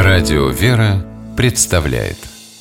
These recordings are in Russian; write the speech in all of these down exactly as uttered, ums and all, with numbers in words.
Радио «Вера» представляет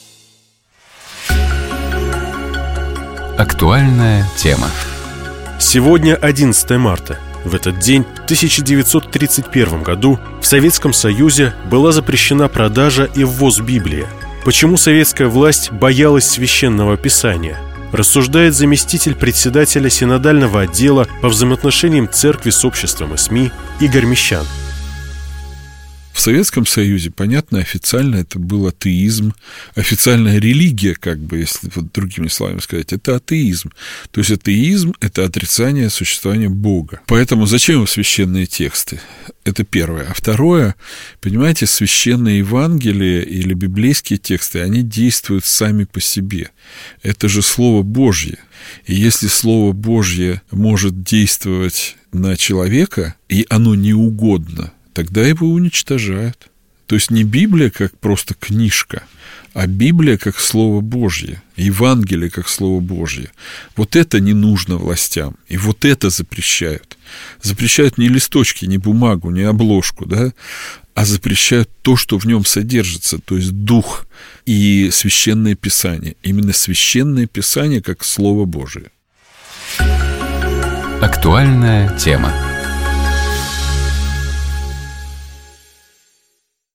актуальная тема. Сегодня одиннадцатое марта. В этот день, в тысяча девятьсот тридцать первом году, в Советском Союзе была запрещена продажа и ввоз Библии. Почему советская власть боялась священного писания? Рассуждает заместитель председателя синодального отдела по взаимоотношениям церкви с обществом и СМИ Игорь Мещан. В Советском Союзе, понятно, официально это был атеизм, официальная религия, как бы, если вот другими словами сказать, это атеизм. То есть атеизм – это отрицание существования Бога. Поэтому зачем священные тексты? Это первое. А второе, понимаете, священные Евангелия или библейские тексты, они действуют сами по себе. Это же Слово Божье. И если Слово Божье может действовать на человека, и оно неугодно, тогда его уничтожают. То есть не Библия как просто книжка, а Библия как Слово Божье, Евангелие как Слово Божье. Вот это не нужно властям, и вот это запрещают. Запрещают не листочки, не бумагу, не обложку, да, а запрещают то, что в нем содержится, то есть Дух и Священное Писание. Именно Священное Писание как Слово Божие. Актуальная тема.